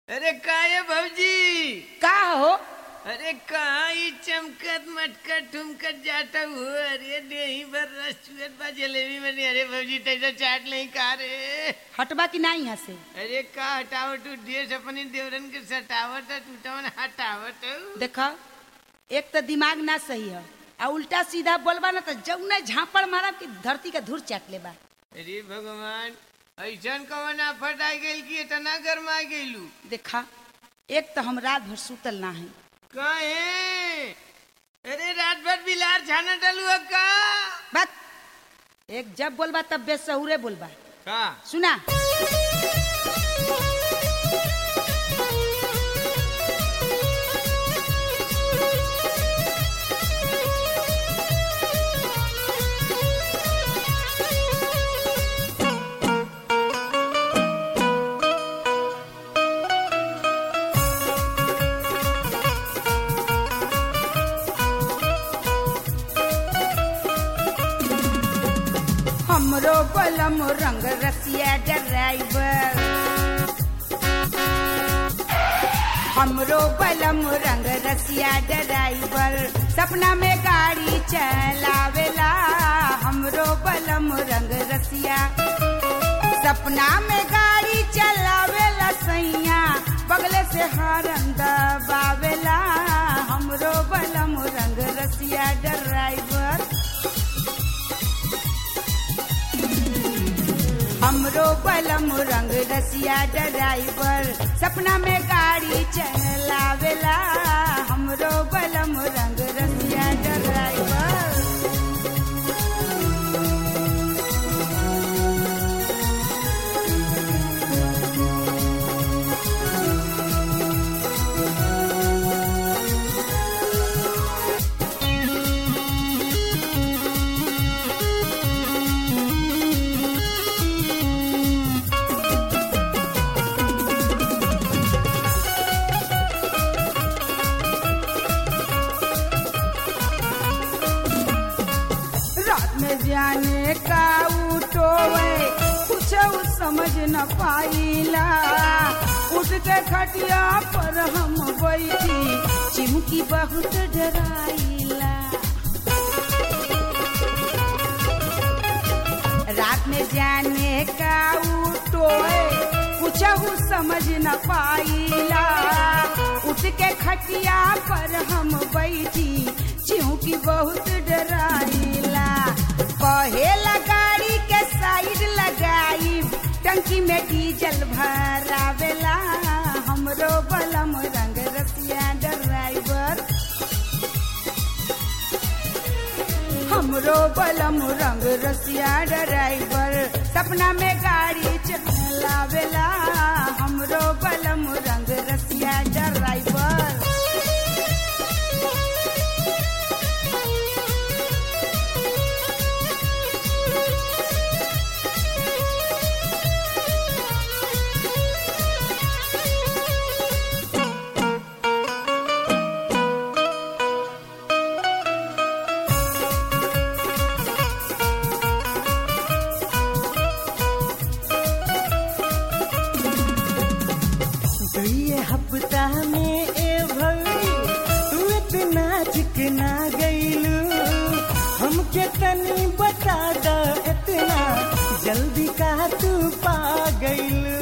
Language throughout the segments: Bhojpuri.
अरे काय भौजी का हो? अरे कहाँ ही चमकत मटकत ठुमकत जाता हुआ अरे देही भर रस चुअत बा जलेबी बनी। अरे भौजी तैसा चाट नहीं खा रे। हटबा की नहीं यहाँ से? अरे का हटावट ड्रेस अपने देवरन के सटावट टूटवन हटावट। देखा एक तो दिमाग ना सही है आ उल्टा सीधा बोलबा ना तो जौने झापड़ मारा कि धरती का धूर चाट लेबा। अरे भगवान ऐसा कवन आफत आ गई कि इतना गरमा गईलू। देखा एक तो हम रात भर सुतल ना है। काहे? अरे रात भर बिलार छाना डालू का बात एक जब बोलबा तब बेसहुरे बोलबा। का सुना हमरो बलम रंग रसिया ड्राइवर, हमरो बलम रंग रसिया ड्राइवर, सपना में गाड़ी चलावेला। हमरो बलम रंग रसिया सपना में गाड़ी चलावेला, सैया बगले से हरन दबावेला। हमरो बलम रंग रसिया ड्राइवर, हमरो बलम रंग रसिया ड्राइवर, सपना में गाड़ी चलावेला। हमरो बलम रंग रसिया ड्राइवर। जाने का उठोवे कुछ समझ न पाइला, उठ के खटिया पर हम बैठी चिमकी बहुत डराइला। रात में जाने का उठोवे कुछ समझ न पाइला, उठ के खटिया पर हम बैठी चिमकी बहुत डराइला। कहेला गाड़ी के साइड लगाई, टंकी में डीजल भरावेला। हमरो बलम रंग रसिया ड्राइवर, हमरो बलम रंग रसिया ड्राइवर, सपना में गाड़ी चलावेला। हमरो बलम रंग रसिया ड्राइवर। हफ्ता में ए भौजी तू इतना चिकना गईलू, हमके तनी बता द इतना जल्दी का तू पा गईलू।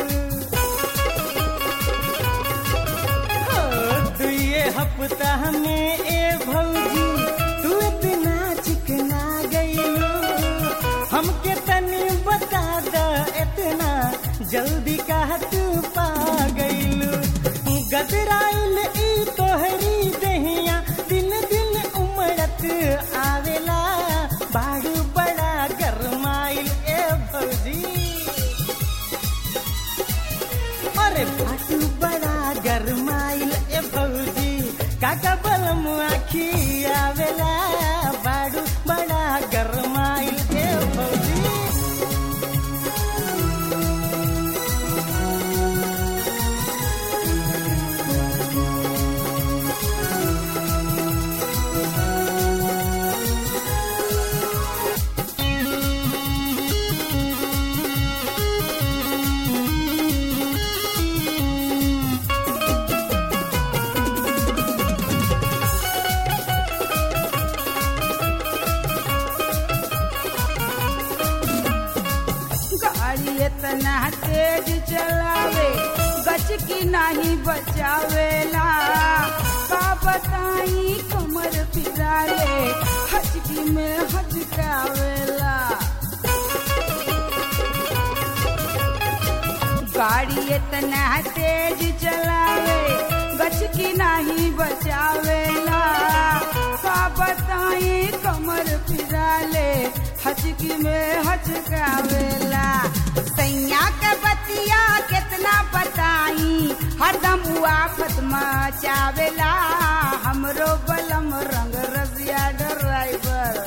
तू ये हफ्ता में ए भौजी तू इतना चिकना गईलू, हमके तनी बता द इतना जल्दी का तू पा गईलू। गदराइल ई तोहरी दहिया दिन दिन उमड़त आवेला, बाड़ू बड़ा गरमाइल ए भौजी। अरे बाड़ू बड़ा गरमाइल ए भौजी, काका बलम आखी आवेला, बाड़ू बड़ा गरमाइल ए भौजी। गचकी नहीं बचावेला का बताई कमर फिराले हचकी में हचकावेला गाड़ी इतना तेज चलावे गचकी नहीं बचावेला का बताई कमर फिराले हचकी में हचकावेला सैया के बतिया कितना बताई हरदम आफत मचावेला हमरो बलम रंग रसिया ड्राइवर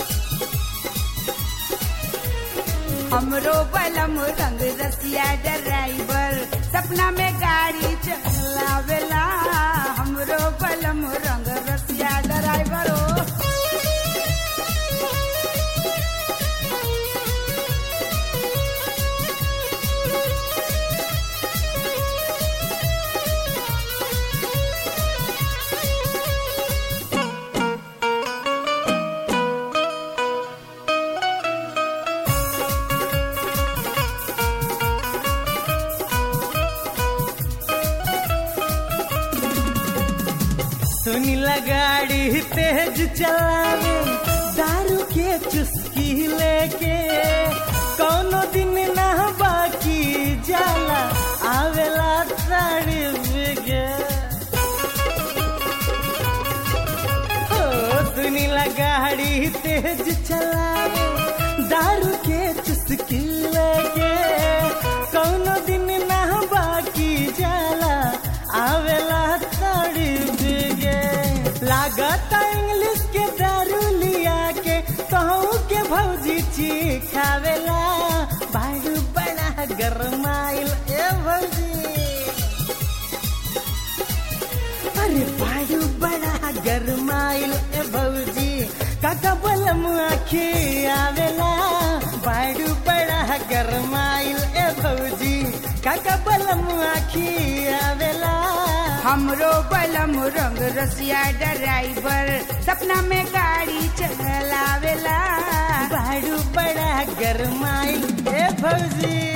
हमरो बलम रंग रसिया ड्राइवर सपना में गाड़ी चलावेला हमरो बलम रंग रसिया ड्राइवर सुनीला गाड़ी तेज चलावे दारू के चुस्की लेके कौनो दिन ना बाकी जाला आवेला साड़ी बिगे हो सुनीला गाड़ी तेज चलावे दारू के चुस्की लेके कौनो दिन ना बाकी जाला आवेला साड़ी लागत इंग्लिश के दारू लिया के कहूँ के भौजी खावेला बाड़ू बड़ा गरमाइल ए भौजी अरे बाड़ू बड़ा गरमाइल ए भौजी काका बलम आखी आवेला बाड़ू बड़ा गरमाइल ए भौजी काका बलम आखी आवेला हमरो बलम रंग रसिया ड्राइवर सपना में गाड़ी चलावेला बाड़ू बड़ा गरमाइल ए भौजी